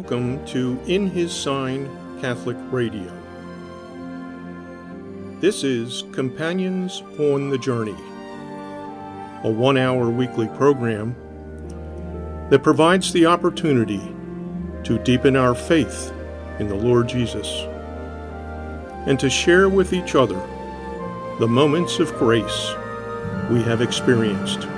welcome to In His Sign Catholic Radio. This is Companions on the Journey, a 1-hour weekly program that provides the opportunity to deepen our faith in the Lord Jesus and to share with each other the moments of grace we have experienced.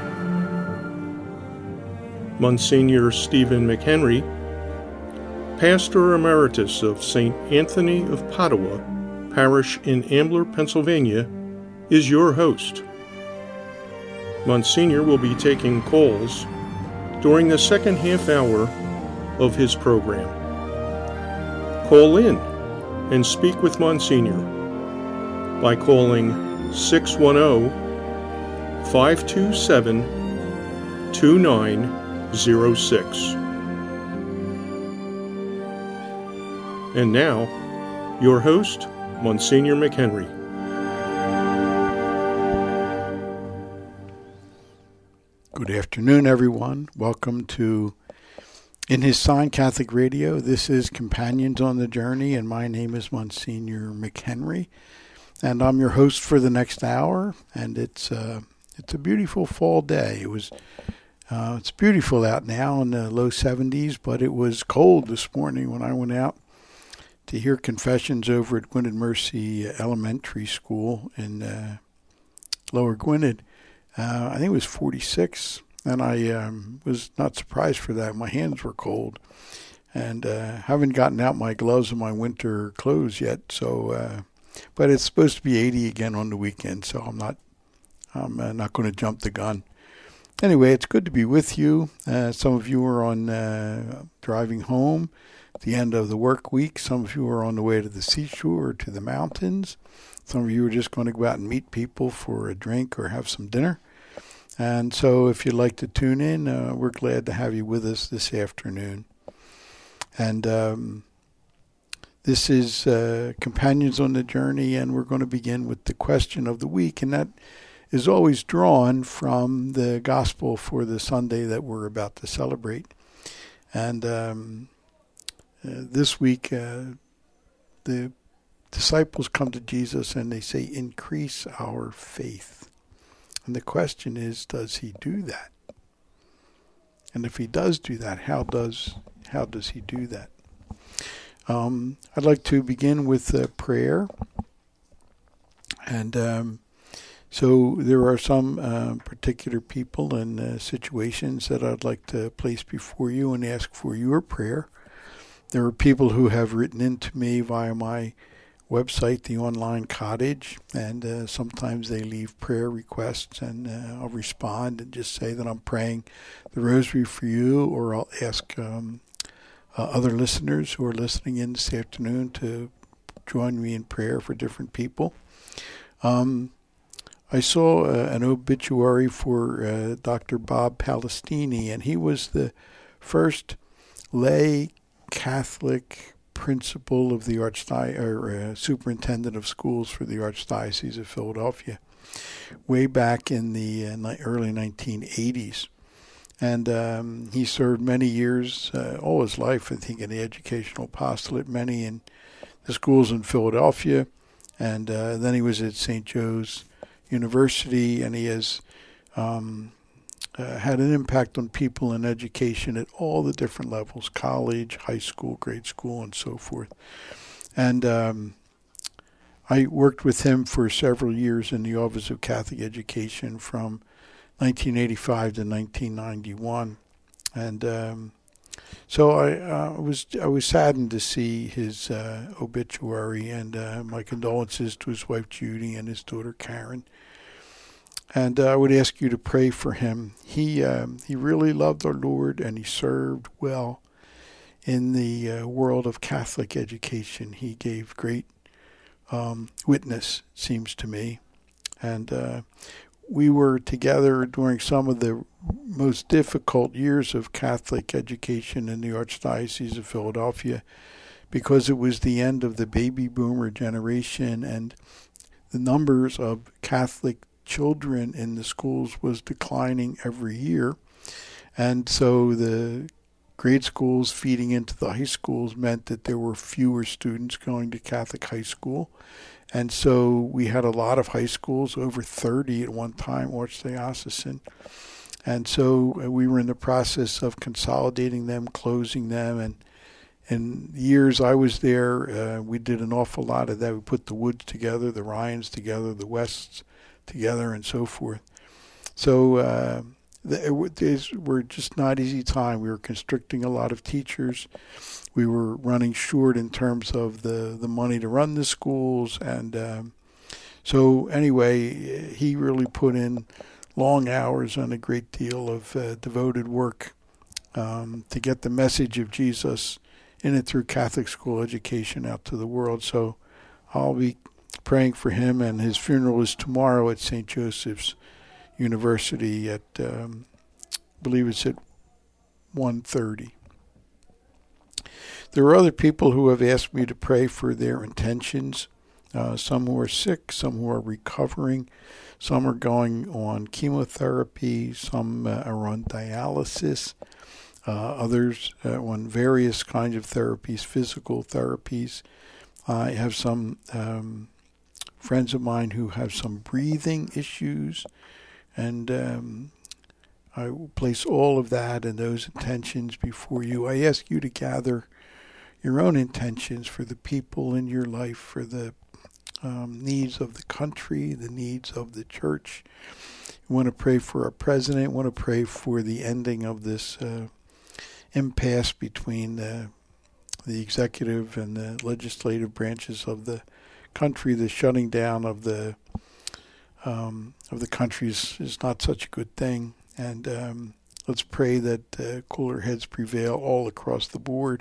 Monsignor Stephen McHenry, Pastor Emeritus of St. Anthony of Padua Parish in Ambler, Pennsylvania, is your host. Monsignor will be taking calls during the second half hour of his program. Call in and speak with Monsignor by calling 610-527-2906. And now, your host, Monsignor McHenry. Good afternoon, everyone. Welcome to In His Sign Catholic Radio. This is Companions on the Journey, and my name is Monsignor McHenry, and I'm your host for the next hour. And it's a beautiful fall day. It's beautiful out now in the low 70s, but it was cold this morning when I went out to hear confessions over at Gwynedd Mercy Elementary School in Lower Gwynedd. I think it was 46, and I was not surprised for that. My hands were cold, and haven't gotten out my gloves and my winter clothes yet. So, but it's supposed to be 80 again on the weekend, so I'm not going to jump the gun. Anyway, it's good to be with you. Some of you are on driving home at the end of the work week. Some of you are on the way to the seashore or to the mountains. Some of you are just going to go out and meet people for a drink or have some dinner. And so if you'd like to tune in, we're glad to have you with us this afternoon. And this is Companions on the Journey, and we're going to begin with the question of the week, and that is always drawn from the gospel for the Sunday that we're about to celebrate. And this week, the disciples come to Jesus and they say, "Increase our faith." And the question is, does he do that? And if he does do that, how does he do that? I'd like to begin with a prayer. And so there are some particular people and situations that I'd like to place before you and ask for your prayer. There are people who have written into me via my website, The Online Cottage, and sometimes they leave prayer requests, and I'll respond and just say that I'm praying the rosary for you, or I'll ask other listeners who are listening in this afternoon to join me in prayer for different people. I saw an obituary for Dr. Bob Palestini, and he was the first lay Catholic principal of the superintendent of schools for the Archdiocese of Philadelphia, way back in the early 1980s. And he served many years, all his life, I think, in the educational apostolate, many in the schools in Philadelphia, and then he was at St. Joe's University, and he has had an impact on people in education at all the different levels: college, high school, grade school, and so forth. And I worked with him for several years in the Office of Catholic Education from 1985 to 1991. And so I was saddened to see his obituary, and my condolences to his wife Judy and his daughter Karen. And I would ask you to pray for him. He really loved our Lord, and he served well in the world of Catholic education. He gave great witness, seems to me. And we were together during some of the most difficult years of Catholic education in the Archdiocese of Philadelphia, because it was the end of the baby boomer generation, and the numbers of Catholic children in the schools was declining every year. And so the grade schools feeding into the high schools meant that there were fewer students going to Catholic high school. And so we had a lot of high schools, over 30 at one time, archdiocesan. And so we were in the process of consolidating them, closing them. And in years I was there, we did an awful lot of that. We put the Woods together, the Ryans together, the Wests together, and so forth. So these were just not easy time. We were constricting a lot of teachers. We were running short in terms of the money to run the schools. And so anyway, he really put in long hours and a great deal of devoted work to get the message of Jesus in and through Catholic school education out to the world. So I'll be praying for him, and his funeral is tomorrow at St. Joseph's University at, I believe it's at 1:30. There are other people who have asked me to pray for their intentions, some who are sick, some who are recovering, some are going on chemotherapy, some are on dialysis, others on various kinds of therapies, physical therapies. I have some friends of mine who have some breathing issues, and I will place all of that and those intentions before you. I ask you to gather your own intentions for the people in your life, for the needs of the country, the needs of the church. You want to pray for our president. You want to pray for the ending of this impasse between the executive and the legislative branches of the country. The shutting down of the country is not such a good thing. And let's pray that cooler heads prevail all across the board.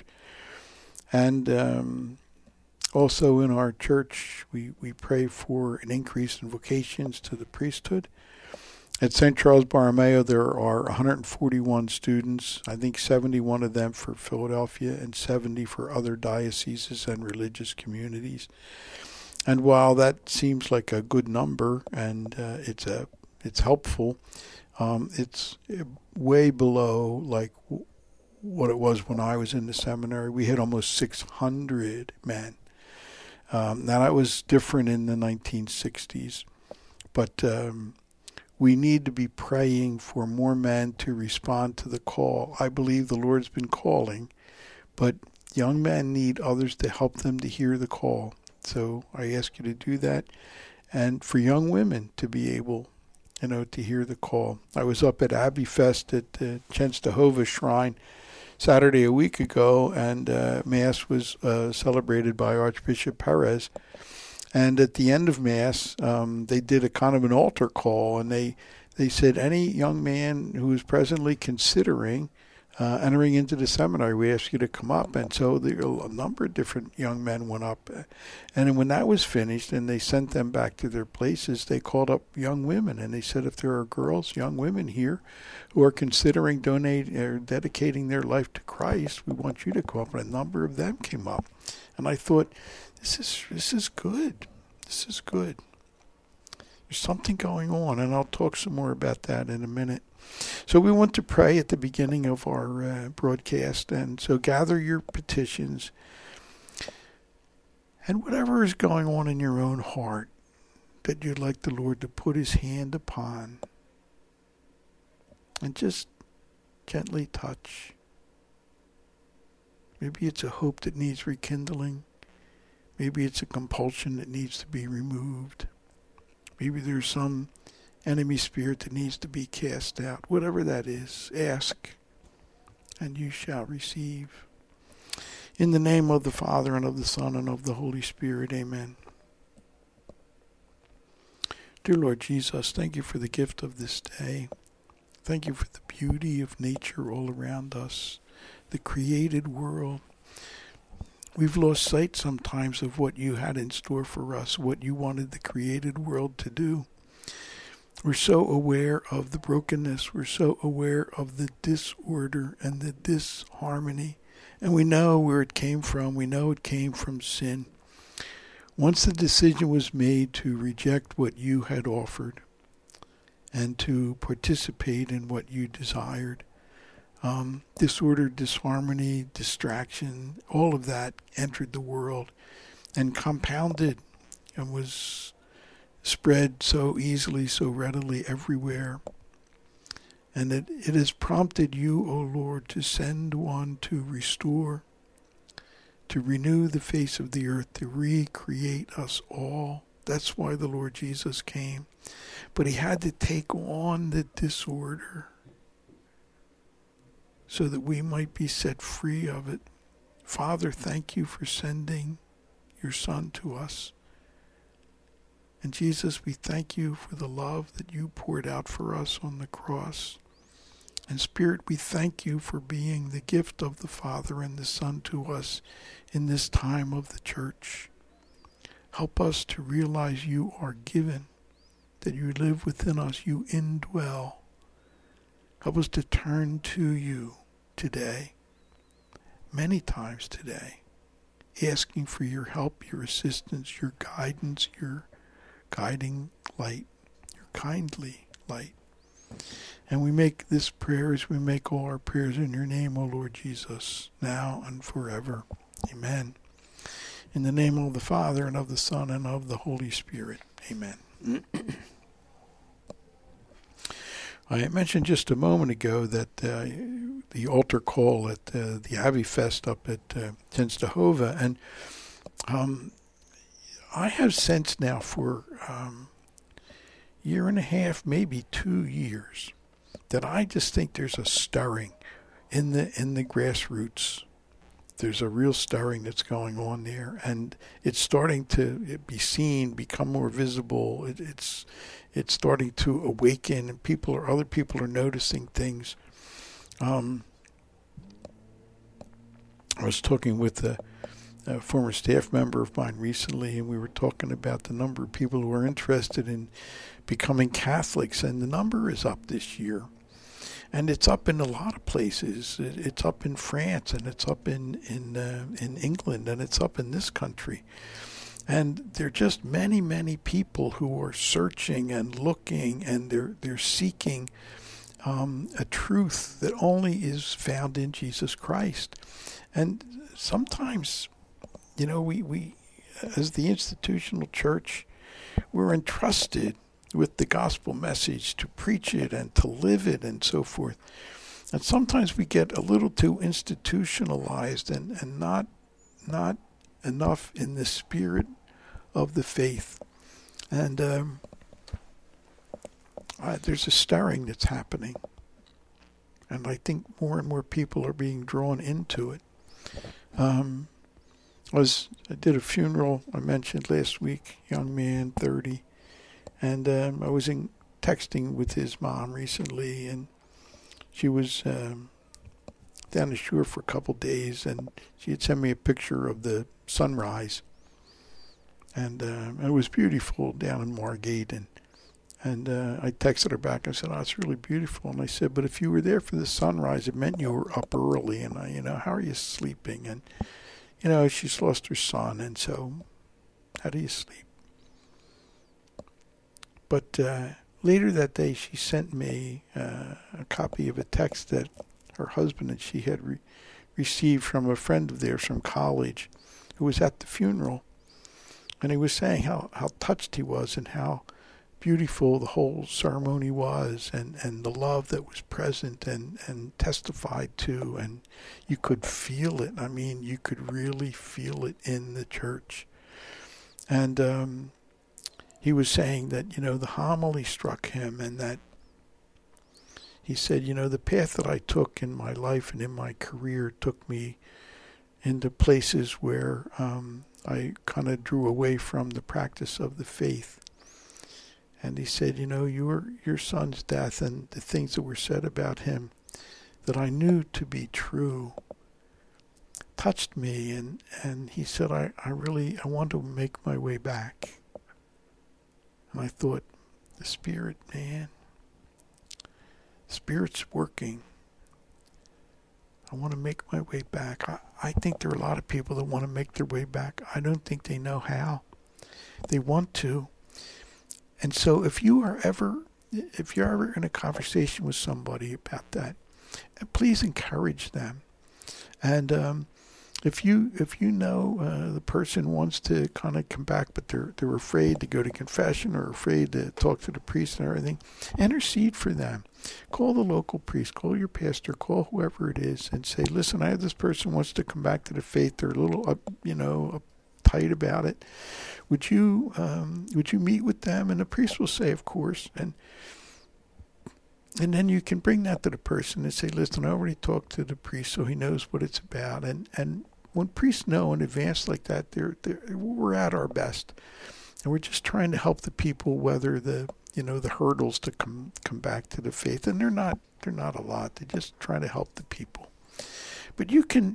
And also in our church, we pray for an increase in vocations to the priesthood. At St. Charles Borromeo, there are 141 students, I think 71 of them for Philadelphia and 70 for other dioceses and religious communities. And while that seems like a good number and it's helpful, it's way below like what it was when I was in the seminary. We had almost 600 men. Now that was different in the 1960s, but we need to be praying for more men to respond to the call. I believe the Lord's been calling, but young men need others to help them to hear the call. So I ask you to do that, and for young women to be able, to hear the call. I was up at Abbey Fest at the Chenstohova Shrine Saturday a week ago, and Mass was celebrated by Archbishop Perez. And at the end of Mass, they did a kind of an altar call, and they said any young man who is presently considering entering into the seminary, we ask you to come up. And so a number of different young men went up. And when that was finished and they sent them back to their places, they called up young women, and they said, if there are girls, young women here who are considering donating or dedicating their life to Christ, we want you to come up. And a number of them came up. And I thought, this is good. This is good. There's something going on, and I'll talk some more about that in a minute. So we want to pray at the beginning of our broadcast, and so gather your petitions and whatever is going on in your own heart that you'd like the Lord to put his hand upon, and just gently touch. Maybe it's a hope that needs rekindling. Maybe it's a compulsion that needs to be removed. Maybe there's some enemy spirit that needs to be cast out. Whatever that is, ask, and you shall receive. In the name of the Father, and of the Son, and of the Holy Spirit, amen. Dear Lord Jesus, thank you for the gift of this day. Thank you for the beauty of nature all around us, the created world. We've lost sight sometimes of what you had in store for us, what you wanted the created world to do. We're so aware of the brokenness. We're so aware of the disorder and the disharmony. And we know where it came from. We know it came from sin. Once the decision was made to reject what you had offered and to participate in what you desired, Disorder, disharmony, distraction, all of that entered the world and compounded and was spread so easily, so readily everywhere. And it has prompted you, O Lord, to send one to restore, to renew the face of the earth, to recreate us all. That's why the Lord Jesus came. But he had to take on the disorder so that we might be set free of it. Father, thank you for sending your Son to us. And Jesus, we thank you for the love that you poured out for us on the cross. And Spirit, we thank you for being the gift of the Father and the Son to us in this time of the church. Help us to realize you are given, that you live within us, you indwell. Help us to turn to you today, many times today, asking for your help, your assistance, your guidance, your guiding light, your kindly light. And we make this prayer as we make all our prayers in your name, O Lord Jesus, now and forever. Amen. In the name of the Father, and of the Son, and of the Holy Spirit. Amen. I mentioned just a moment ago that the altar call at the Abbey Fest up at Czestochowa, and I have sensed now for year and a half, maybe 2 years, that I just think there's a stirring in the grassroots. There's a real stirring that's going on there, and it's starting to be seen, become more visible. It's starting to awaken, and other people are noticing things. I was talking with a former staff member of mine recently, and we were talking about the number of people who are interested in becoming Catholics, and the number is up this year. And it's up in a lot of places. It's up in France, and it's up in England, and it's up in this country. And there are just many, many people who are searching and looking, and they're seeking a truth that only is found in Jesus Christ. And sometimes, we as the institutional church, we're entrusted with the gospel message to preach it and to live it and so forth. And sometimes we get a little too institutionalized and not enough in the spirit of the faith. And there's a stirring that's happening. And I think more and more people are being drawn into it. I did a funeral, I mentioned last week, young man, 30. And I was texting with his mom recently, and she was down the shore for a couple days, and she had sent me a picture of the sunrise. And it was beautiful down in Margate, and I texted her back. I said, "Oh, it's really beautiful." And I said, "But if you were there for the sunrise, it meant you were up early, and how are you sleeping?" And she's lost her son, and so how do you sleep? But later that day, she sent me a copy of a text that her husband and she had received from a friend of theirs from college who was at the funeral. And he was saying how touched he was and how beautiful the whole ceremony was, and the love that was present and testified to. And you could feel it. I mean, you could really feel it in the church. And he was saying that, the homily struck him, and that he said, the path that I took in my life and in my career took me into places where I kind of drew away from the practice of the faith. And he said, your son's death and the things that were said about him that I knew to be true touched me. And he said, I want to make my way back. And I thought, the Spirit, man, Spirit's working. I want to make my way back. I think there are a lot of people that want to make their way back. I don't think they know how. They want to. And so if you're ever in a conversation with somebody about that, And please encourage them. And if you know the person wants to kind of come back, but they're afraid to go to confession or afraid to talk to the priest and everything, intercede for them. Call the local priest, call your pastor, call whoever it is, and say, listen, I have this person wants to come back to the faith. They're a little uptight about it. Would you meet with them? And the priest will say, of course. And then you can bring that to the person and say, listen, I already talked to the priest, so he knows what it's about. And when priests know in advance like that, we're at our best. And we're just trying to help the people weather the hurdles to come back to the faith. And they're not a lot. They're just trying to help the people. But you can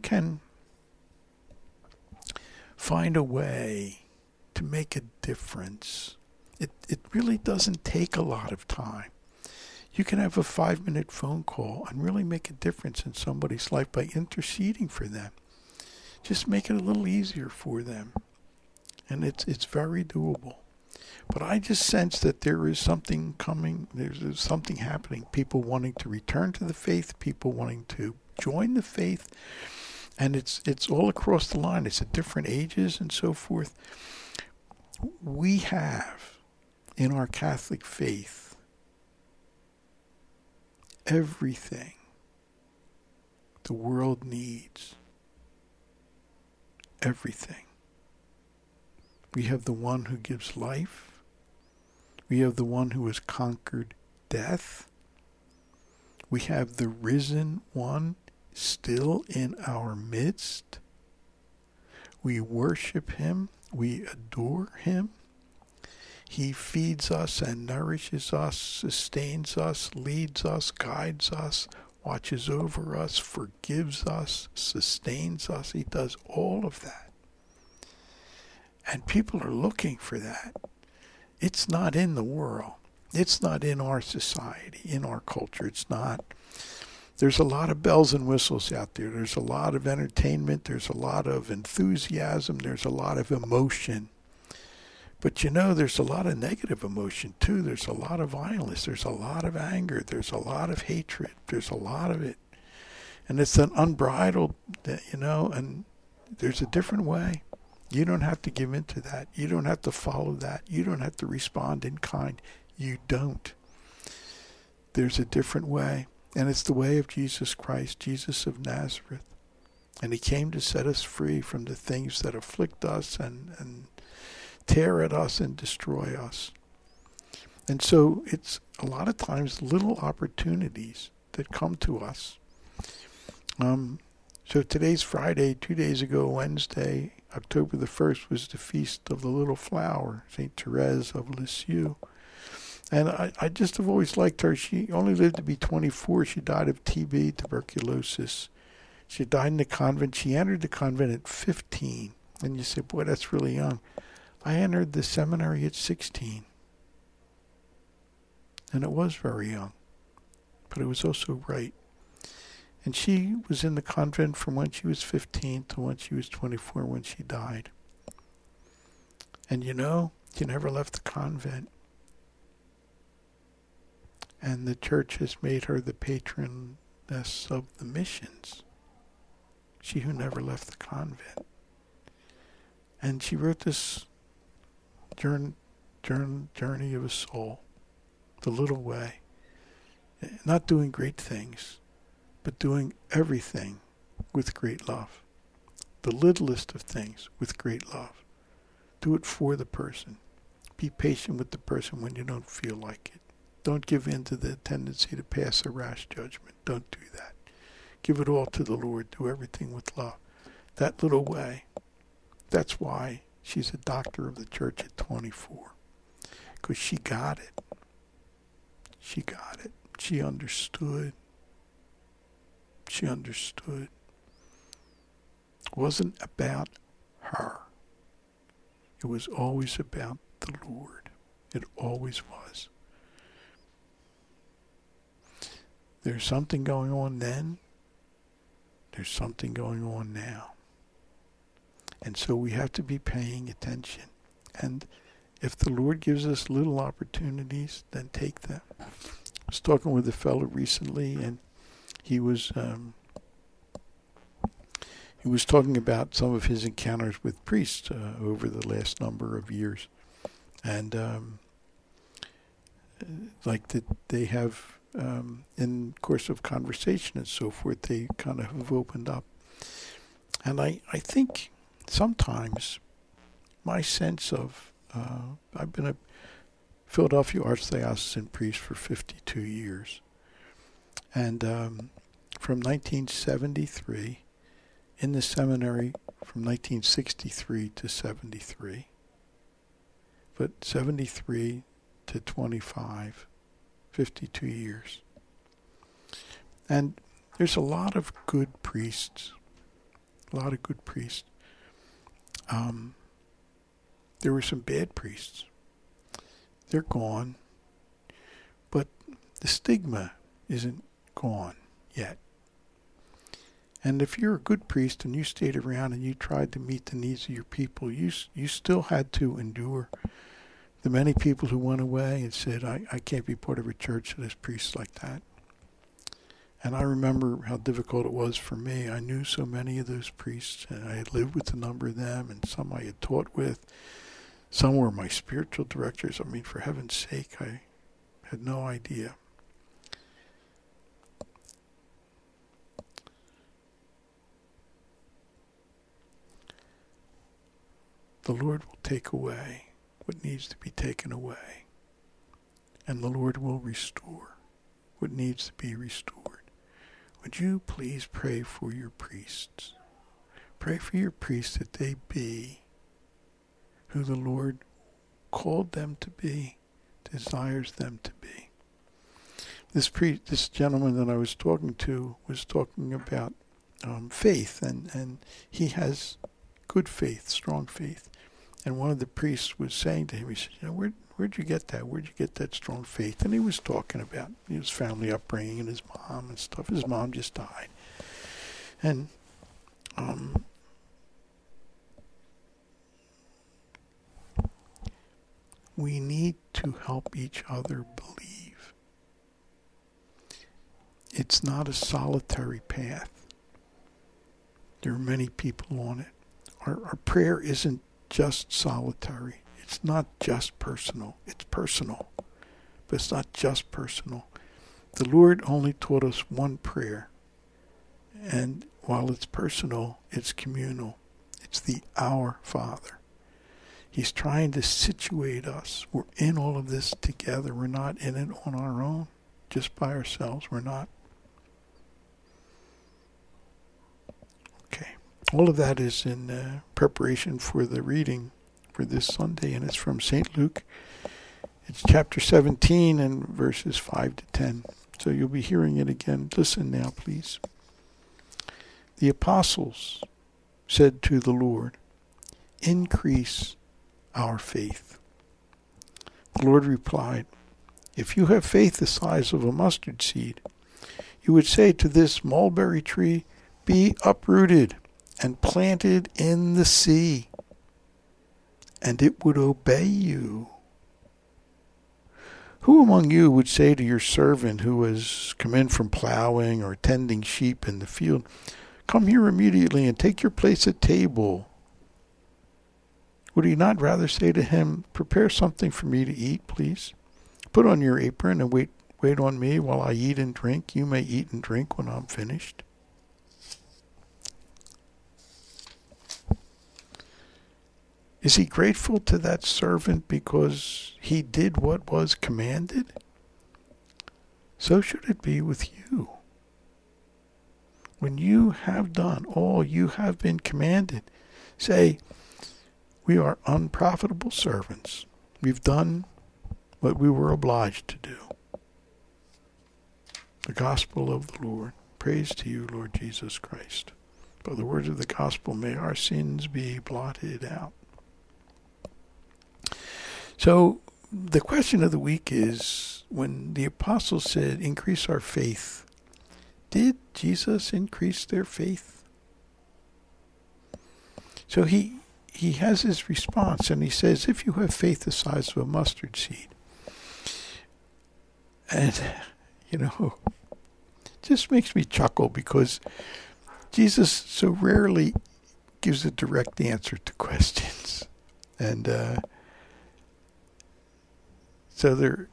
find a way to make a difference. It really doesn't take a lot of time. You can have a 5-minute phone call and really make a difference in somebody's life by interceding for them. Just make it a little easier for them. And it's very doable. But I just sense that there is something coming, there's something happening. People wanting to return to the faith, people wanting to join the faith. And it's all across the line. It's at different ages and so forth. We have in our Catholic faith everything the world needs. Everything. We have the one who gives life. We have the one who has conquered death. We have the risen one still in our midst. We worship him. We adore him. He feeds us and nourishes us, sustains us, leads us, guides us, watches over us, forgives us, sustains us. He does all of that. And people are looking for that. It's not in the world. It's not in our society, in our culture. It's not. There's a lot of bells and whistles out there. There's a lot of entertainment. There's a lot of enthusiasm. There's a lot of emotion. But there's a lot of negative emotion too. There's a lot of violence. There's a lot of anger. There's a lot of hatred. There's a lot of it. And it's an unbridled, and there's a different way. You don't have to give in to that. You don't have to follow that. You don't have to respond in kind. You don't. There's a different way. And it's the way of Jesus Christ, Jesus of Nazareth. And he came to set us free from the things that afflict us and tear at us and destroy us. And so it's a lot of times little opportunities that come to us. So today's Friday. 2 days ago, Wednesday, October the 1st, was the Feast of the Little Flower, St. Therese of Lisieux. And I just have always liked her. She only lived to be 24. She died of TB, tuberculosis. She died in the convent. She entered the convent at 15. And you say, boy, that's really young. I entered the seminary at 16. And it was very young. But it was also right. And she was in the convent from when she was 15 to when she was 24 when she died. And she never left the convent. And the church has made her the patroness of the missions. She who never left the convent. And she wrote this journey of a soul, the little way. Not doing great things, but doing everything with great love. The littlest of things with great love. Do it for the person. Be patient with the person when you don't feel like it. Don't give in to the tendency to pass a rash judgment. Don't do that. Give it all to the Lord. Do everything with love. That little way. That's why she's a doctor of the church at 24. Because she got it. She got it. She understood. She understood. It wasn't about her. It was always about the Lord. It always was. There's something going on then. There's something going on now. And so we have to be paying attention. And if the Lord gives us little opportunities, then take them. I was talking with a fellow recently, and he was talking about some of his encounters with priests over the last number of years, and like that they have in course of conversation and so forth, they kind of have opened up. And I think sometimes my sense of I've been a Philadelphia Archdiocesan priest for 52 years, and from 1973 in the seminary from 1963 to 73, but 73 to 25, 52 years. And there's a lot of good priests, There were some bad priests. They're gone, but the stigma isn't gone yet. And if you're a good priest and you stayed around and you tried to meet the needs of your people, you still had to endure the many people who went away and said, I can't be part of a church that has priests like that. And I remember how difficult it was for me. I knew so many of those priests, and I had lived with a number of them, and some I had taught with. Some were my spiritual directors. I mean, for heaven's sake, I had no idea. The Lord will take away what needs to be taken away, and the Lord will restore what needs to be restored. Would you please pray for your priests? Pray for your priests that they be who the Lord called them to be, desires them to be. This gentleman that I was talking to was talking about faith, and he has good faith, strong faith. And one of the priests was saying to him, he said, where'd you get that? Where'd you get that strong faith? And he was talking about his family upbringing and his mom and stuff. His mom just died. And we need to help each other believe. It's not a solitary path. There are many people on it. Our prayer isn't just solitary. It's not just personal. It's personal, but it's not just personal. The Lord only taught us one prayer, and while it's personal, it's communal. It's the Our Father. He's trying to situate us. We're in all of this together. We're not in it on our own, just by ourselves. We're not. Okay. All of that is in preparation for the reading for this Sunday, and it's from St. Luke. It's chapter 17 and verses 5 to 10. So you'll be hearing it again. Listen now, please. The apostles said to the Lord, "Increase our faith." The Lord replied, "If you have faith the size of a mustard seed, you would say to this mulberry tree, 'Be uprooted and planted in the sea,' and it would obey you. Who among you would say to your servant who has come in from plowing or tending sheep in the field, 'Come here immediately and take your place at table'? Would he not rather say to him, 'Prepare something for me to eat, please. Put on your apron and wait on me while I eat and drink. You may eat and drink when I'm finished'? Is he grateful to that servant because he did what was commanded? So should it be with you. When you have done all you have been commanded, say, 'We are unprofitable servants. We've done what we were obliged to do.'" The Gospel of the Lord. Praise to you, Lord Jesus Christ. By the words of the Gospel, may our sins be blotted out. So the question of the week is, when the apostles said, "Increase our faith," did Jesus increase their faith? So he has his response, and he says, "If you have faith the size of a mustard seed." And, just makes me chuckle because Jesus so rarely gives a direct answer to questions. And so they're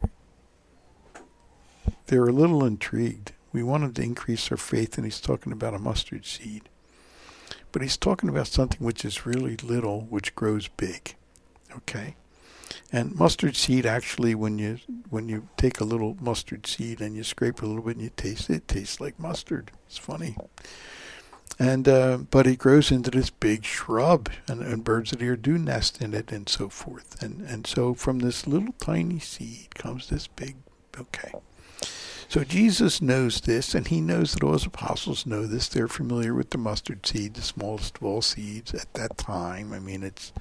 a little intrigued. We wanted to increase our faith, and he's talking about a mustard seed. But he's talking about something which is really little, which grows big. Okay? And mustard seed, actually, when you take a little mustard seed and you scrape it a little bit and you taste it, it tastes like mustard. It's funny. And but it grows into this big shrub, and birds of the air do nest in it and so forth. And so from this little tiny seed comes this big, okay. So Jesus knows this, and he knows that all his apostles know this. They're familiar with the mustard seed, the smallest of all seeds at that time. I mean, it's,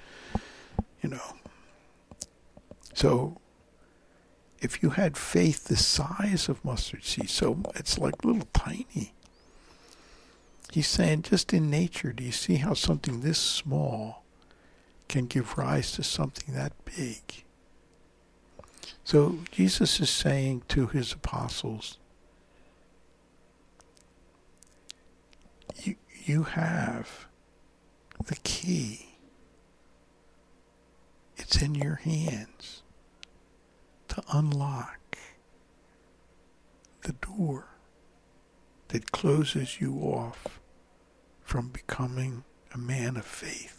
So if you had faith the size of mustard seed, so it's like little tiny. He's saying, just in nature, do you see how something this small can give rise to something that big? So Jesus is saying to his apostles, you have the key. It's in your hands to unlock the door that closes you off from becoming a man of faith.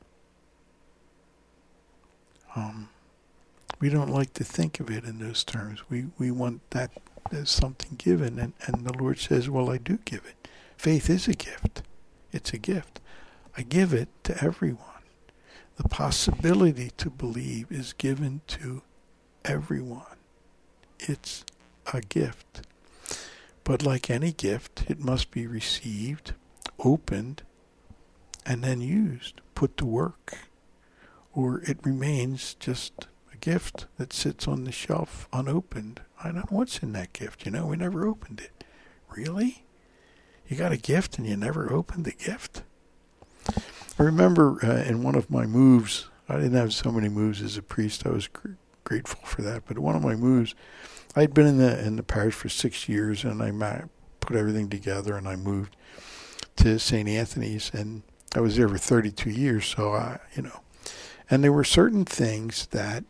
We don't like to think of it in those terms. We want that as something given, and the Lord says, well, I do give it. Faith is a gift. It's a gift. I give it to everyone. The possibility to believe is given to everyone. It's a gift. But like any gift, it must be received, opened, and then used, put to work. Or it remains just a gift that sits on the shelf unopened. I don't know what's in that gift. We never opened it. Really? You got a gift and you never opened the gift? I remember in one of my moves, I didn't have so many moves as a priest. I was grateful for that. But one of my moves, I'd been in the parish for 6 years, and I put everything together, and I moved to St. Anthony's, and I was there for 32 years. So and there were certain things that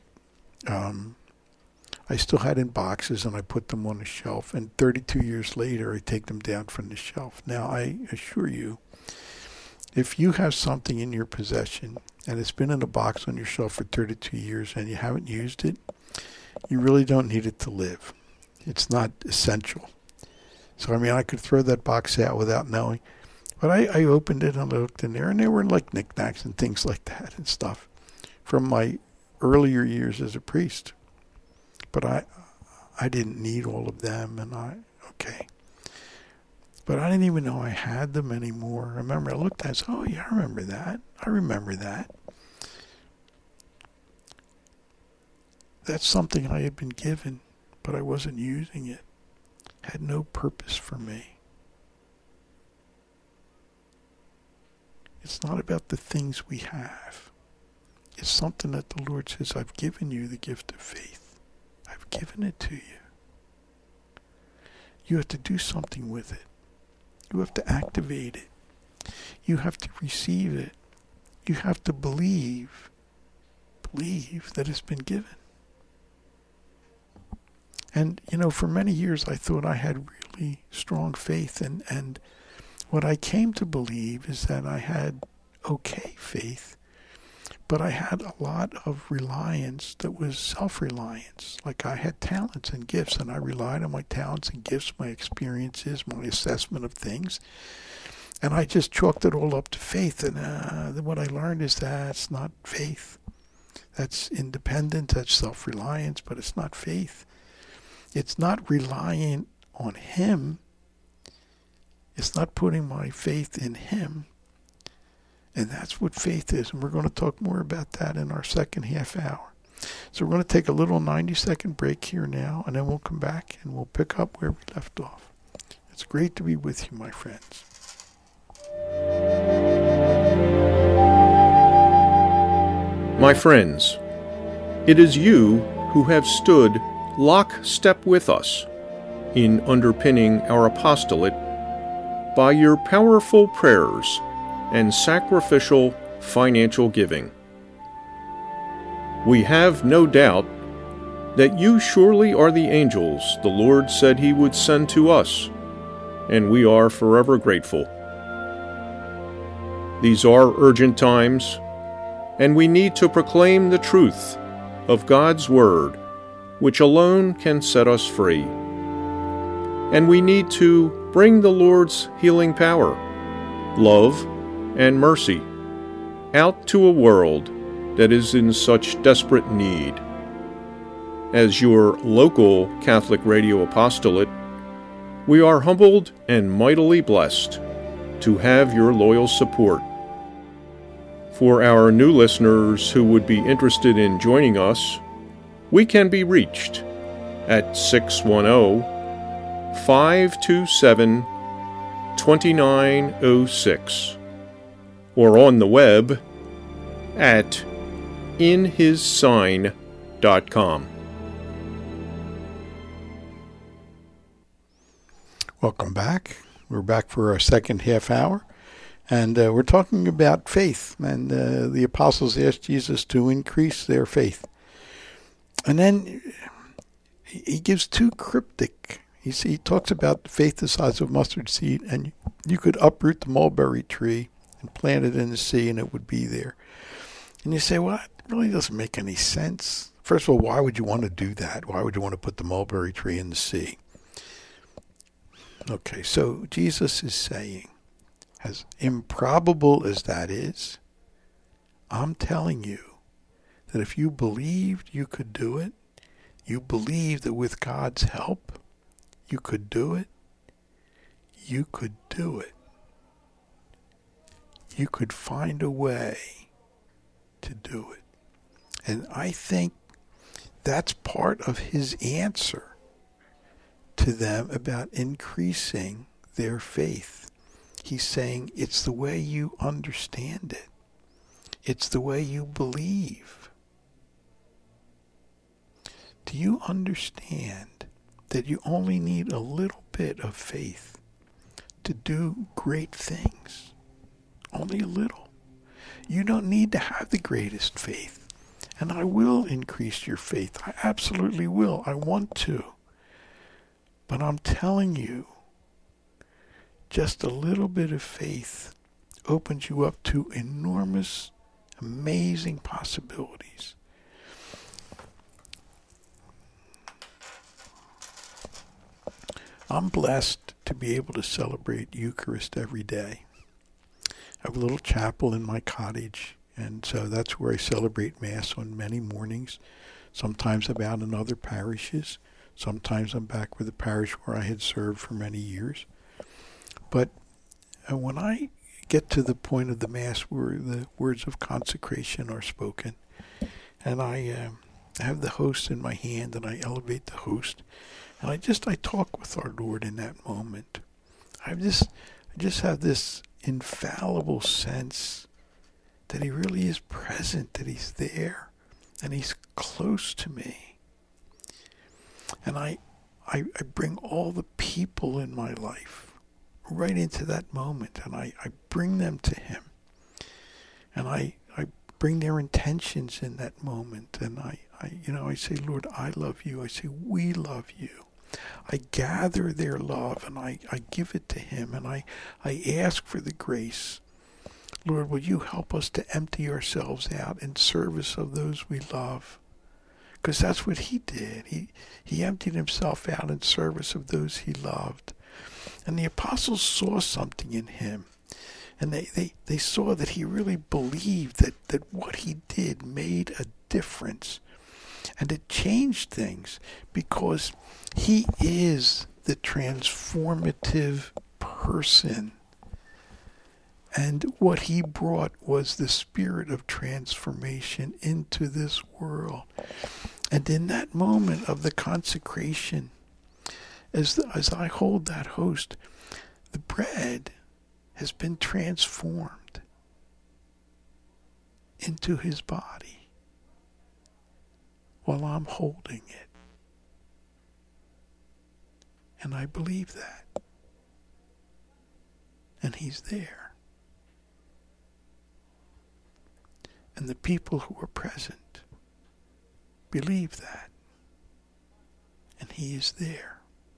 I still had in boxes, and I put them on the shelf. And 32 years later, I take them down from the shelf. Now, I assure you, if you have something in your possession and it's been in a box on your shelf for 32 years and you haven't used it, you really don't need it to live. It's not essential. So, I could throw that box out without knowing. But I opened it and I looked in there, and there were like knickknacks and things like that and stuff from my earlier years as a priest. But I didn't need all of them, and okay. But I didn't even know I had them anymore. I remember I looked at it and said, oh yeah, I remember that. That's something I had been given, but I wasn't using it. Had no purpose for me. It's not about the things we have. It's something that the Lord says, I've given you the gift of faith. I've given it to you. You have to do something with it. You have to activate it. You have to receive it. You have to believe that it's been given. And, for many years I thought I had really strong faith, and what I came to believe is that I had okay faith, but I had a lot of reliance that was self-reliance. Like I had talents and gifts, and I relied on my talents and gifts, my experiences, my assessment of things, and I just chalked it all up to faith. And what I learned is that's not faith. That's independent, that's self-reliance, but it's not faith. It's not relying on Him. It's not putting my faith in Him. And that's what faith is. And we're going to talk more about that in our second half hour. So we're going to take a little 90-second break here now, and then we'll come back and we'll pick up where we left off. It's great to be with you, my friends. My friends, it is you who have stood lockstep with us in underpinning our apostolate by your powerful prayers and sacrificial financial giving. We have no doubt that you surely are the angels the Lord said He would send to us, and we are forever grateful. These are urgent times, and we need to proclaim the truth of God's Word, which alone can set us free. And we need to bring the Lord's healing power, love, and mercy out to a world that is in such desperate need. As your local Catholic Radio Apostolate, we are humbled and mightily blessed to have your loyal support. For our new listeners who would be interested in joining us, we can be reached at 610-527-2906 or on the web at inhissign.com. Welcome back. We're back for our second half hour, and we're talking about faith. And the apostles asked Jesus to increase their faith. And then he gives two cryptic. He talks about faith the size of a mustard seed, and you could uproot the mulberry tree and plant it in the sea, and it would be there. And you say, well, that really doesn't make any sense. First of all, why would you want to do that? Why would you want to put the mulberry tree in the sea? Okay, so Jesus is saying, as improbable as that is, I'm telling you that if you believed you could do it, you believed that with God's help you could do it, you could do it. You could find a way to do it. And I think that's part of his answer to them about increasing their faith. He's saying it's the way you understand it. It's the way you believe. Do you understand that you only need a little bit of faith to do great things? Only a little. You don't need to have the greatest faith. And I will increase your faith. I absolutely will. I want to. But I'm telling you, just a little bit of faith opens you up to enormous, amazing possibilities. I'm blessed to be able to celebrate Eucharist every day. I have a little chapel in my cottage, and so that's where I celebrate Mass on many mornings. Sometimes I'm out in other parishes. Sometimes I'm back with the parish where I had served for many years. But when I get to the point of the Mass where the words of consecration are spoken, and I have the host in my hand, and I elevate the host, and I talk with our Lord in that moment. I just have this infallible sense that He really is present, that He's there, and He's close to me. And I bring all the people in my life right into that moment, and I bring them to Him. And I bring their intentions in that moment, and I say, Lord, I love you. I say, we love you. I gather their love, and I give it to Him, and I ask for the grace. Lord, will you help us to empty ourselves out in service of those we love? Because that's what He did. He emptied Himself out in service of those He loved. And the apostles saw something in Him. And they saw that He really believed that what He did made a difference. And it changed things because He is the transformative person. And what He brought was the spirit of transformation into this world. And in that moment of the consecration, as I hold that host, the bread has been transformed into His body while I'm holding it. And I believe that. And he's there. And the people who are present believe that. And he is there.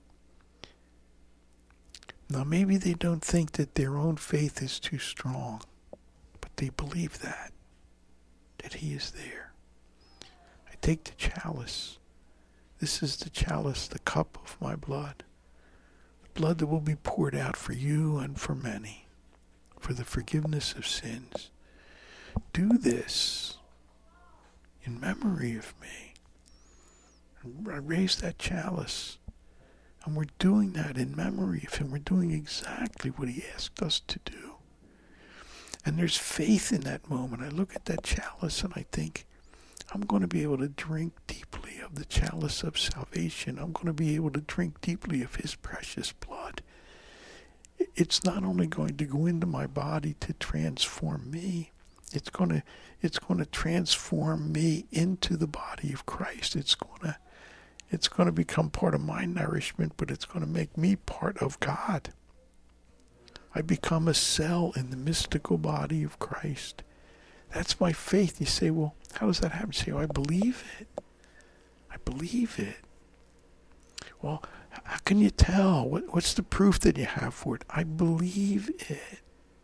Now maybe they don't think that their own faith is too strong, but they believe that he is there. I take the chalice. This is the chalice, the cup of my blood. The blood that will be poured out for you and for many, for the forgiveness of sins. Do this in memory of me. I raise that chalice. And we're doing that in memory of him. We're doing exactly what he asked us to do. And there's faith in that moment. I look at that chalice and I think, I'm going to be able to drink deeply of the chalice of salvation. I'm going to be able to drink deeply of his precious blood. It's not only going to go into my body to transform me, it's going to transform me into the body of Christ. It's going to become part of my nourishment, but it's going to make me part of God. I become a cell in the mystical body of Christ. That's my faith. You say, well, how does that happen? You say, oh, I believe it. I believe it. Well, how can you tell? What's the proof that you have for it? I believe it.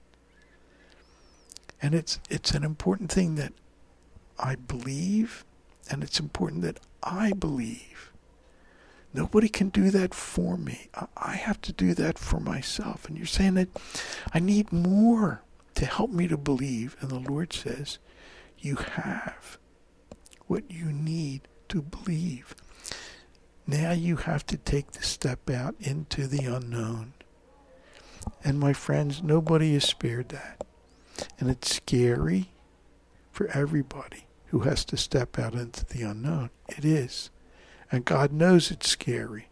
And it's an important thing that I believe, and it's important that I believe. Nobody can do that for me. I have to do that for myself. And you're saying that I need more to help me to believe. And the Lord says, you have what you need to believe. Now you have to take the step out into the unknown. And my friends, nobody is spared that. And it's scary for everybody who has to step out into the unknown. It is. And God knows it's scary.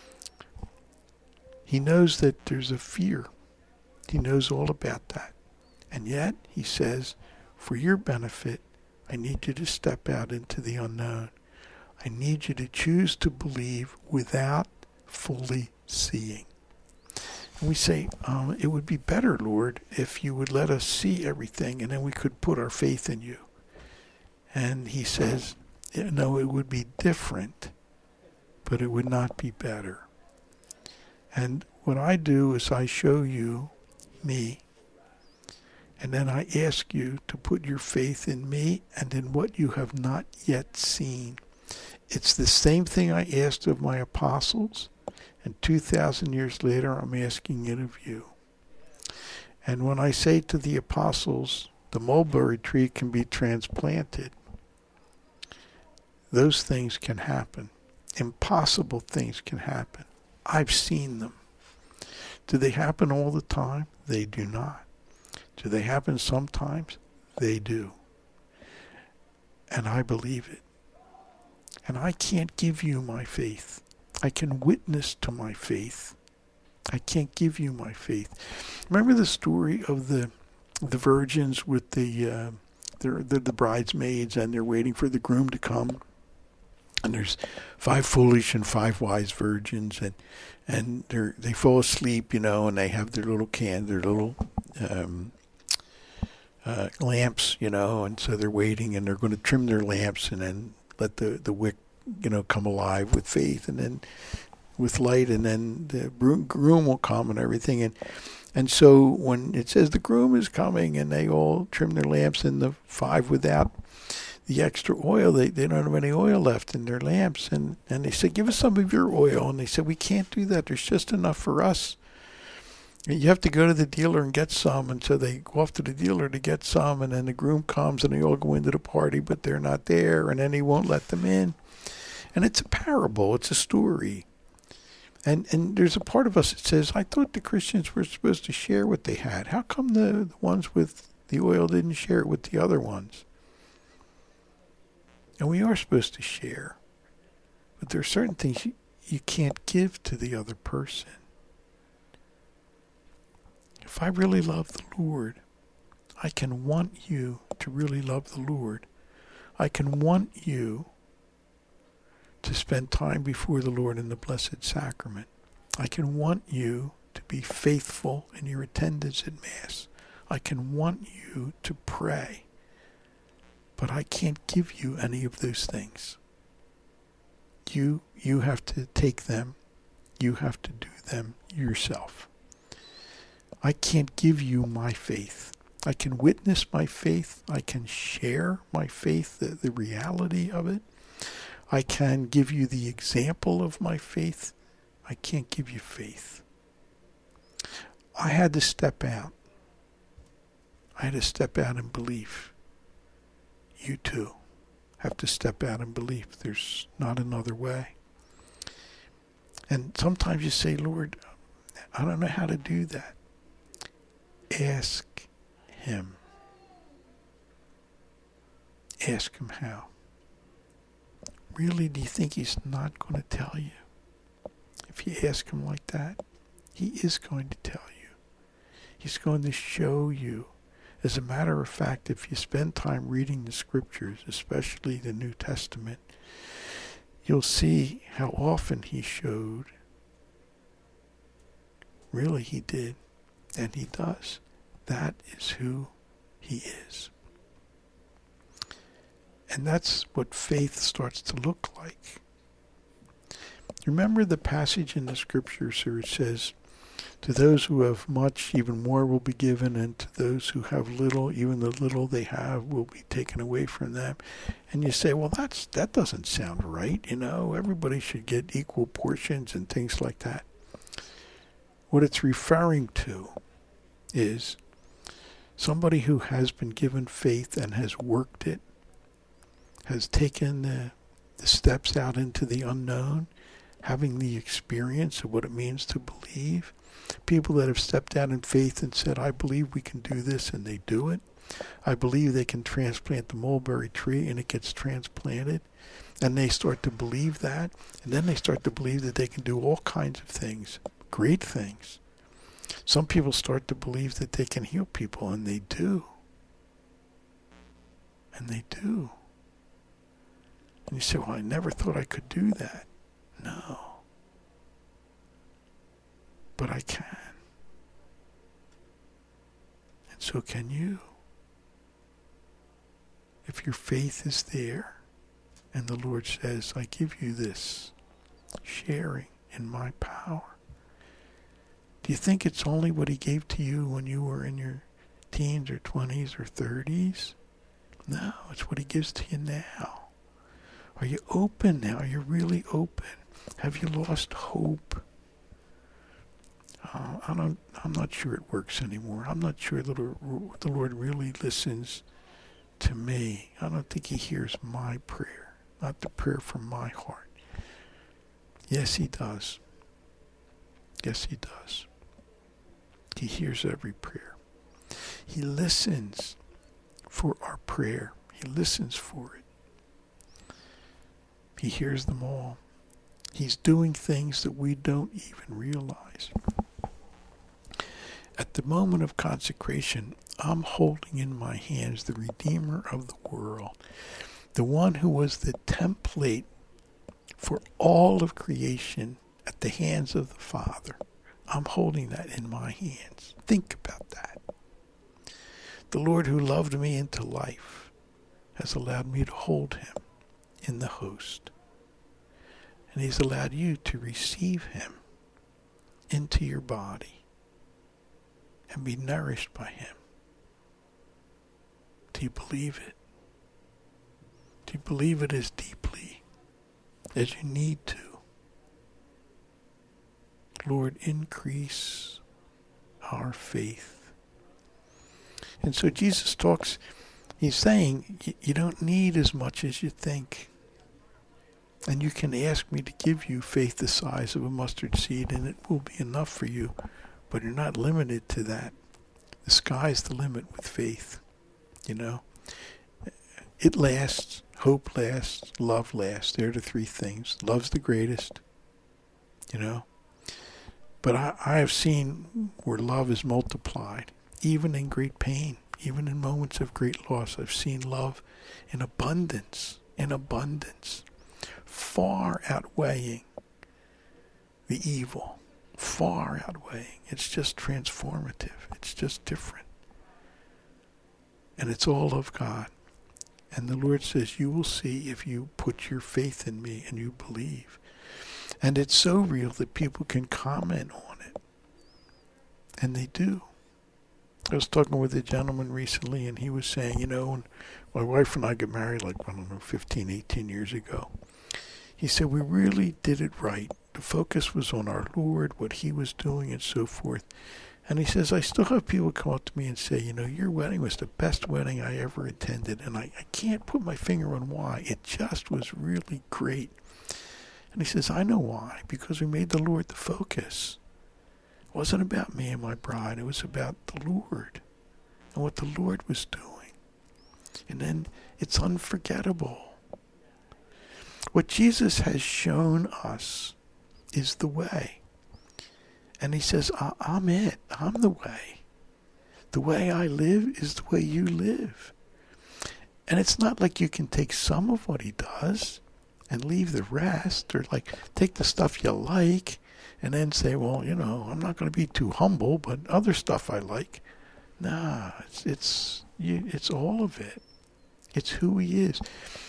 He knows that there's a fear. He knows all about that. And yet, he says, for your benefit, I need you to step out into the unknown. I need you to choose to believe without fully seeing. And we say, it would be better, Lord, if you would let us see everything and then we could put our faith in you. And he says, no, it would be different, but it would not be better. And what I do is I show you me, and then I ask you to put your faith in me and in what you have not yet seen. It's the same thing I asked of my apostles, and 2,000 years later I'm asking it of you. And when I say to the apostles, the mulberry tree can be transplanted, those things can happen. Impossible things can happen. I've seen them. Do they happen all the time? They do not. Do they happen sometimes? They do. And I believe it. And I can't give you my faith. I can witness to my faith. I can't give you my faith. Remember the story of the virgins with the bridesmaids, and they're waiting for the groom to come? And there's 5 foolish and 5 wise virgins, and they fall asleep, and they have their little lamps, and so they're waiting, and they're going to trim their lamps and then let the wick, come alive with faith and then with light, and then the groom will come and everything. And so when it says the groom is coming and they all trim their lamps, and the 5 without the extra oil, they don't have any oil left in their lamps, and they said, give us some of your oil. And they said, we can't do that. There's just enough for us. You have to go to the dealer and get some. And so they go off to the dealer to get some, and then the groom comes and they all go into the party, but they're not there, and then he won't let them in. And it's a parable. It's a story. And there's a part of us that says, I thought the Christians were supposed to share what they had. How come the ones with the oil didn't share it with the other ones? And we are supposed to share. But there are certain things you can't give to the other person. If I really love the Lord, I can want you to really love the Lord. I can want you to spend time before the Lord in the Blessed Sacrament. I can want you to be faithful in your attendance at Mass. I can want you to pray. But I can't give you any of those things. You have to take them. You have to do them yourself. I can't give you my faith. I can witness my faith. I can share my faith, the reality of it. I can give you the example of my faith. I can't give you faith. I had to step out. I had to step out in belief. You too have to step out in belief. There's not another way. And sometimes you say, Lord, I don't know how to do that. Ask Him. Ask Him how. Really, do you think He's not going to tell you? If you ask Him like that, He is going to tell you. He's going to show you. As a matter of fact, if you spend time reading the Scriptures, especially the New Testament, you'll see how often He showed. Really, He did. And He does. That is who He is. And that's what faith starts to look like. Remember the passage in the Scriptures where it says, to those who have much, even more will be given, and to those who have little, even the little they have will be taken away from them. And you say, well, that doesn't sound right. Everybody should get equal portions and things like that. What it's referring to is somebody who has been given faith and has worked it, has taken the steps out into the unknown, having the experience of what it means to believe. People that have stepped out in faith and said, I believe we can do this, and they do it. I believe they can transplant the mulberry tree, and it gets transplanted. And they start to believe that. And then they start to believe that they can do all kinds of things, great things. Some people start to believe that they can heal people, and they do. And they do. And you say, well, I never thought I could do that. No. But I can. And so can you. If your faith is there, and the Lord says, I give you this, sharing in my power. Do you think it's only what He gave to you when you were in your teens or 20s or 30s? No, it's what He gives to you now. Are you open now? Are you really open? Have you lost hope? I'm not sure it works anymore. I'm not sure the Lord really listens to me. I don't think He hears my prayer, not the prayer from my heart. Yes, He does. Yes, He does. He hears every prayer. He listens for our prayer. He listens for it. He hears them all. He's doing things that we don't even realize. At the moment of consecration, I'm holding in my hands the Redeemer of the world, the one who was the template for all of creation at the hands of the Father. I'm holding that in my hands. Think about that. The Lord who loved me into life has allowed me to hold Him in the host. And He's allowed you to receive Him into your body and be nourished by Him. Do you believe it? Do you believe it as deeply as you need to? Lord, increase our faith. And so Jesus talks, He's saying, you don't need as much as you think. And you can ask me to give you faith the size of a mustard seed, and it will be enough for you. But you're not limited to that. The sky's the limit with faith. It lasts, hope lasts, love lasts. They're the three things. Love's the greatest, But I have seen where love is multiplied, even in great pain, even in moments of great loss. I've seen love in abundance, far outweighing the evil, far outweighing. It's just transformative. It's just different. And it's all of God. And the Lord says, you will see if you put your faith in me and you believe. And it's so real that people can comment on it. And they do. I was talking with a gentleman recently, and he was saying, when my wife and I got married, 15, 18 years ago, he said, we really did it right. The focus was on our Lord, what he was doing, and so forth. And he says, I still have people come up to me and say, your wedding was the best wedding I ever attended. And I can't put my finger on why. It just was really great. And he says, I know why. Because we made the Lord the focus. It wasn't about me and my bride. It was about the Lord and what the Lord was doing. And then it's unforgettable. What Jesus has shown us is the way. And he says, I'm it. I'm the way. The way I live is the way you live. And it's not like you can take some of what he does and leave the rest, or take the stuff you like and then say, well, I'm not going to be too humble, but other stuff I like. Nah, it's all of it. It's who he is.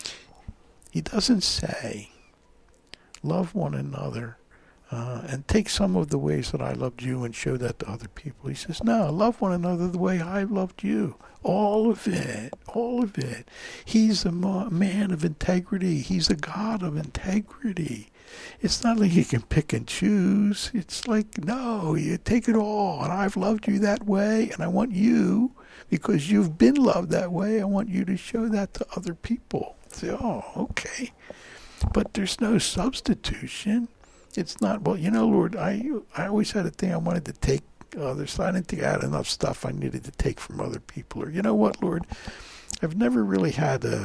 He doesn't say, love one another. And take some of the ways that I loved you and show that to other people. He says, no, love one another the way I loved you. All of it, all of it. He's a man of integrity. He's a God of integrity. It's not like you can pick and choose. It's like, no, you take it all. And I've loved you that way. And I want you, because you've been loved that way, I want you to show that to other people. Say, oh, okay. But there's no substitution. It's not, well, Lord, I always had a thing I wanted to take others. I didn't think I had enough stuff I needed to take from other people. Or, you know what, Lord, I've never really had a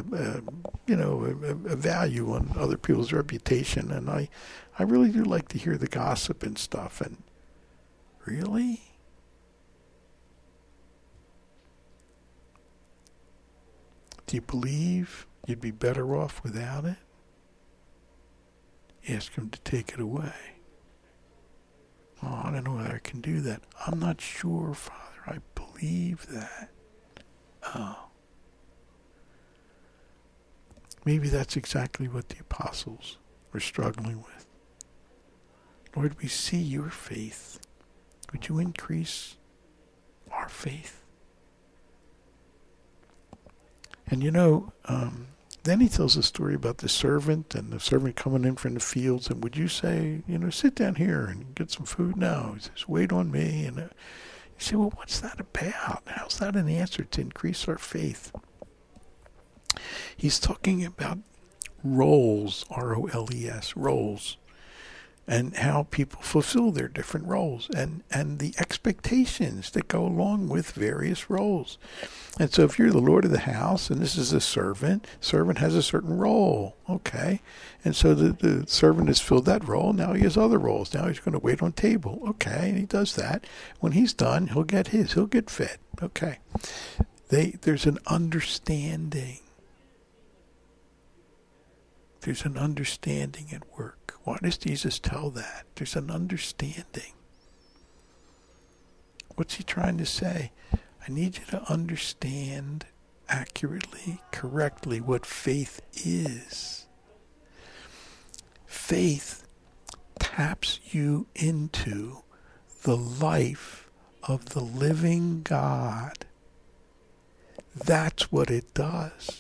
value on other people's reputation. And I really do like to hear the gossip and stuff. And really? Do you believe you'd be better off without it? Ask him to take it away. Oh, I don't know whether I can do that. I'm not sure, Father. I believe that. Oh. Maybe that's exactly what the apostles were struggling with. Lord, we see your faith. Would you increase our faith? And then he tells a story about the servant and the servant coming in from the fields. And would you say, sit down here and get some food? No, he says, wait on me. And you say, well, what's that about? How's that an answer to increase our faith? He's talking about roles, R-O-L-E-S, roles, and how people fulfill their different roles and the expectations that go along with various roles. And so if you're the Lord of the house and this is a servant has a certain role, okay? And so the servant has filled that role. Now he has other roles. Now he's going to wait on table, okay? And he does that. When he's done, he'll get fed, okay? There's an understanding. There's an understanding at work. Why does Jesus tell that? There's an understanding. What's he trying to say? I need you to understand accurately, correctly what faith is. Faith taps you into the life of the living God. That's what it does.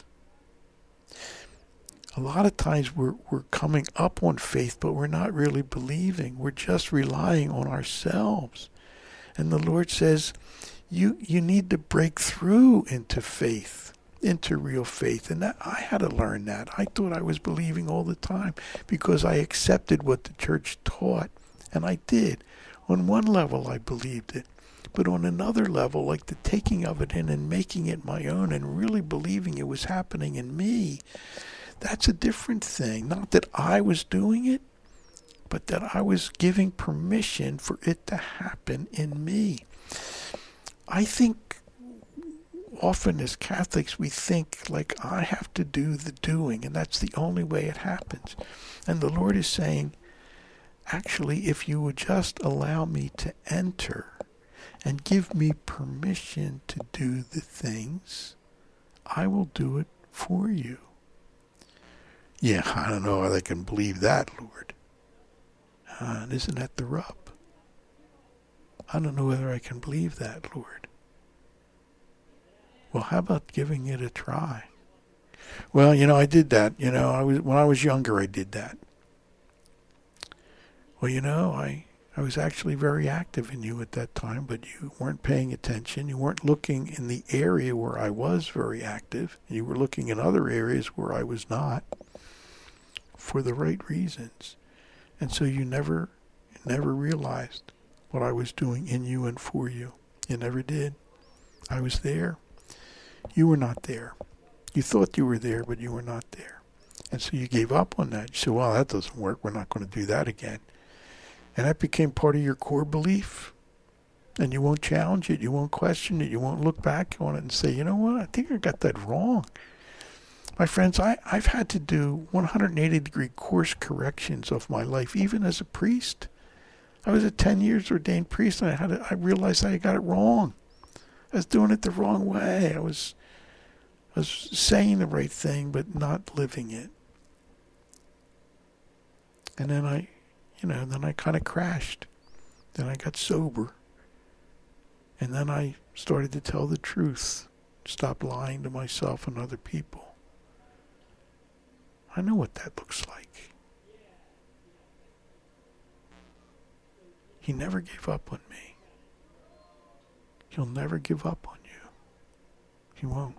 A lot of times we're coming up on faith, but we're not really believing. We're just relying on ourselves. And the Lord says, you need to break through into faith, into real faith. And that I had to learn that. I thought I was believing all the time because I accepted what the church taught. And I did. On one level, I believed it. But on another level, like the taking of it in and making it my own and really believing it was happening in me, that's a different thing. Not that I was doing it, but that I was giving permission for it to happen in me. I think often as Catholics we think like I have to do the doing, and that's the only way it happens. And the Lord is saying, actually, if you would just allow me to enter and give me permission to do the things, I will do it for you. Yeah, I don't know whether I can believe that, Lord. And isn't that the rub? I don't know whether I can believe that, Lord. Well, how about giving it a try? Well, I did that. When I was younger, I did that. Well, I was actually very active in you at that time, but you weren't paying attention. You weren't looking in the area where I was very active. You were looking in other areas where I was not for the right reasons. And so you never realized what I was doing in you and for you. You never did. I was there. You were not there. You thought you were there, but you were not there. And so you gave up on that. You said, well, that doesn't work. We're not going to do that again. And that became part of your core belief. And you won't challenge it. You won't question it. You won't look back on it and say, you know what? I think I got that wrong. My friends, I've had to do 180-degree course corrections of my life, even as a priest. I was a 10 years ordained priest, and I realized I got it wrong. I was doing it the wrong way. I was saying the right thing, but not living it. And then I kind of crashed. Then I got sober. And then I started to tell the truth. Stop lying to myself and other people. I know what that looks like. He never gave up on me. He'll never give up on you. He won't.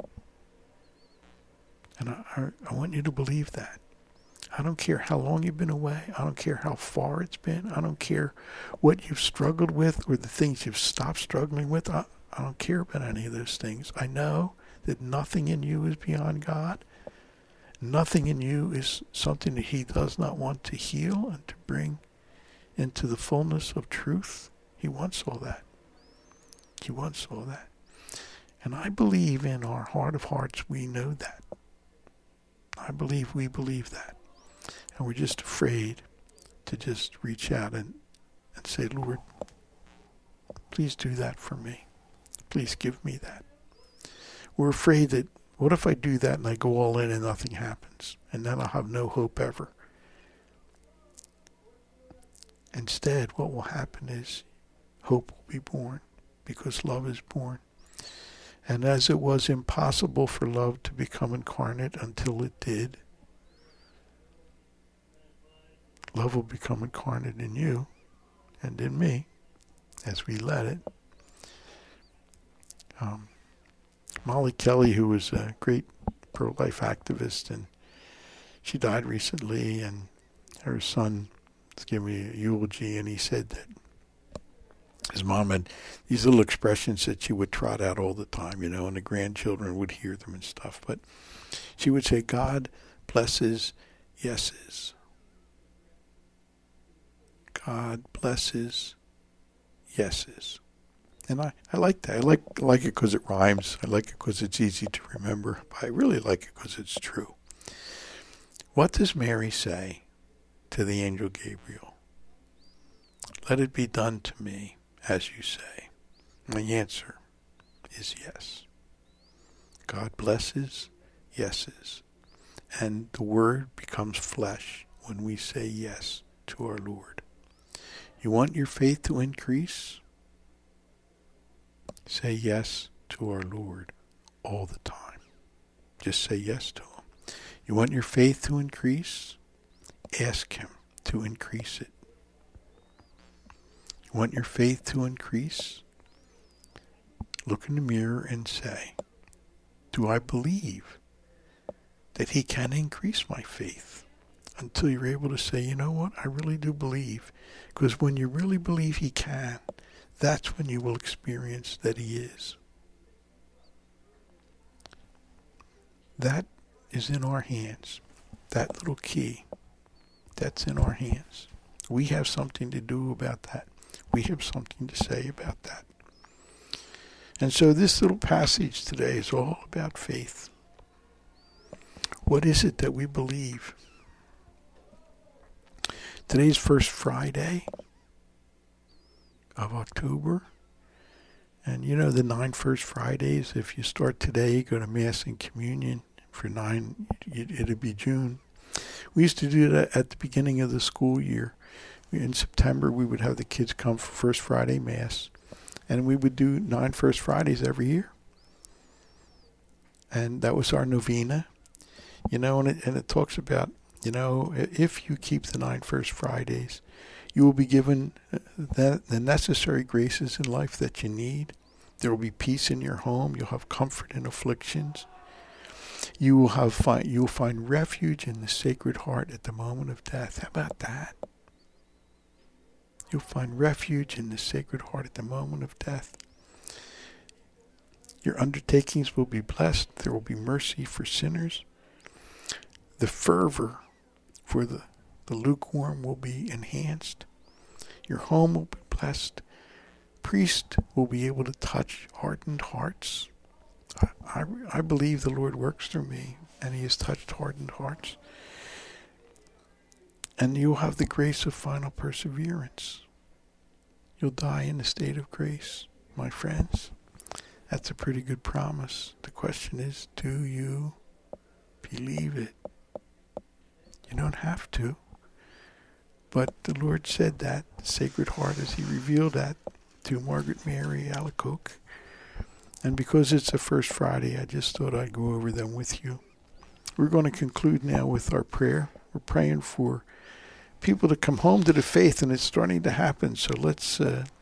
And I want you to believe that. I don't care how long you've been away. I don't care how far it's been. I don't care what you've struggled with or the things you've stopped struggling with. I don't care about any of those things. I know that nothing in you is beyond God. Nothing in you is something that He does not want to heal and to bring into the fullness of truth. He wants all that. He wants all that. And I believe in our heart of hearts we know that. I believe we believe that. And we're just afraid to just reach out and say, Lord, please do that for me. Please give me that. We're afraid that, what if I do that and I go all in and nothing happens? And then I'll have no hope ever. Instead, what will happen is hope will be born because love is born. And as it was impossible for love to become incarnate until it did, love will become incarnate in you and in me as we let it. Molly Kelly, who was a great pro-life activist, and she died recently, and her son was giving me a eulogy, and he said that his mom had these little expressions that she would trot out all the time, and the grandchildren would hear them and stuff. But she would say, God blesses yeses. God blesses yeses. And I like that. I like it because it rhymes. I like it because it's easy to remember. But I really like it because it's true. What does Mary say to the angel Gabriel? Let it be done to me as you say. My answer is yes. God blesses yeses. And the Word becomes flesh when we say yes to our Lord. You want your faith to increase? Say yes to our Lord all the time. Just say yes to Him. You want your faith to increase? Ask Him to increase it. You want your faith to increase? Look in the mirror and say, do I believe that He can increase my faith? Until you're able to say, you know what, I really do believe. Because when you really believe He can, that's when you will experience that He is. That is in our hands. That little key, that's in our hands. We have something to do about that. We have something to say about that. And so this little passage today is all about faith. What is it that we believe? Today's first Friday of October. And you know the 9 First Fridays, if you start today, go to Mass and Communion for 9, it'll be June. We used to do that at the beginning of the school year. In September, we would have the kids come for First Friday Mass. And we would do 9 First Fridays every year. And that was our novena. You know, and it talks about, you know, if you keep the 9 First Fridays, you will be given the necessary graces in life that you need. There will be peace in your home. You'll have comfort in afflictions. You will find refuge in the Sacred Heart at the moment of death. How about that? You'll find refuge in the Sacred Heart at the moment of death. Your undertakings will be blessed. There will be mercy for sinners. The fervor for the lukewarm will be enhanced. Your home will be blessed. Priest will be able to touch hardened hearts. I believe the Lord works through me, and He has touched hardened hearts. And you'll have the grace of final perseverance. You'll die in a state of grace, my friends. That's a pretty good promise. The question is, do you believe it? You don't have to. But the Lord said that, the Sacred Heart, as He revealed that to Margaret Mary Alacoque. And because it's the first Friday, I just thought I'd go over them with you. We're going to conclude now with our prayer. We're praying for people to come home to the faith, and it's starting to happen. So let's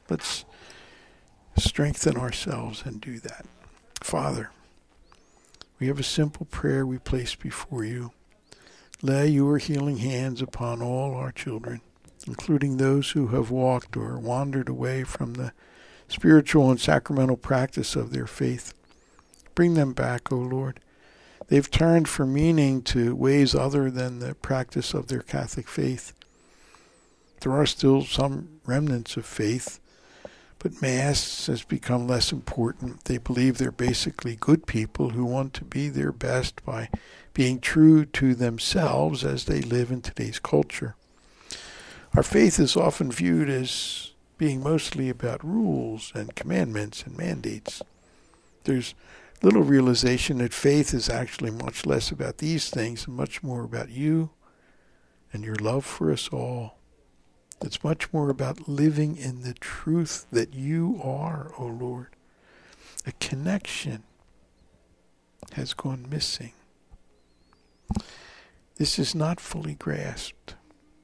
strengthen ourselves and do that. Father, we have a simple prayer we place before you. Lay your healing hands upon all our children, including those who have walked or wandered away from the spiritual and sacramental practice of their faith. Bring them back, O Lord. They've turned for meaning to ways other than the practice of their Catholic faith. There are still some remnants of faith, but Mass has become less important. They believe they're basically good people who want to be their best by being true to themselves as they live in today's culture. Our faith is often viewed as being mostly about rules and commandments and mandates. There's little realization that faith is actually much less about these things and much more about you and your love for us all. It's much more about living in the truth that you are, O Lord. A connection has gone missing. This is not fully grasped.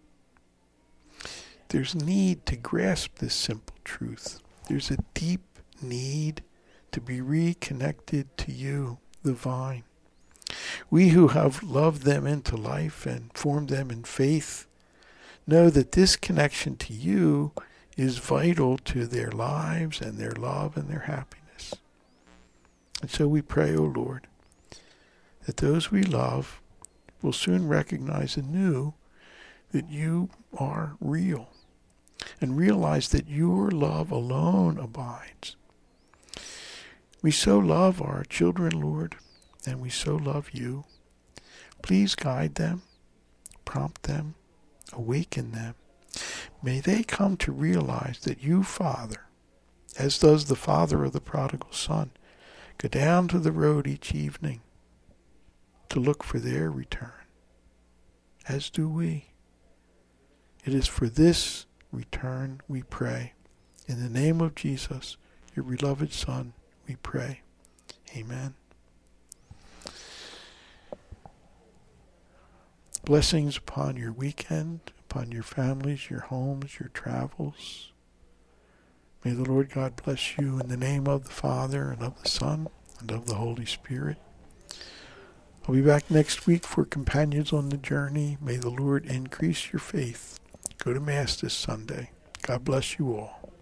There's need to grasp this simple truth. There's a deep need to be reconnected to you, the vine. We who have loved them into life and formed them in faith know that this connection to you is vital to their lives and their love and their happiness. And so we pray, O Lord, that those we love will soon recognize anew that you are real and realize that your love alone abides. We so love our children, Lord, and we so love you. Please guide them, prompt them, awaken them. May they come to realize that you, Father, as does the father of the prodigal son, go down to the road each evening to look for their return, as do we. It is for this return we pray. In the name of Jesus, your beloved Son, we pray. Amen. Blessings upon your weekend, upon your families, your homes, your travels. May the Lord God bless you in the name of the Father, and of the Son, and of the Holy Spirit. I'll be back next week for Companions on the Journey. May the Lord increase your faith. Go to Mass this Sunday. God bless you all.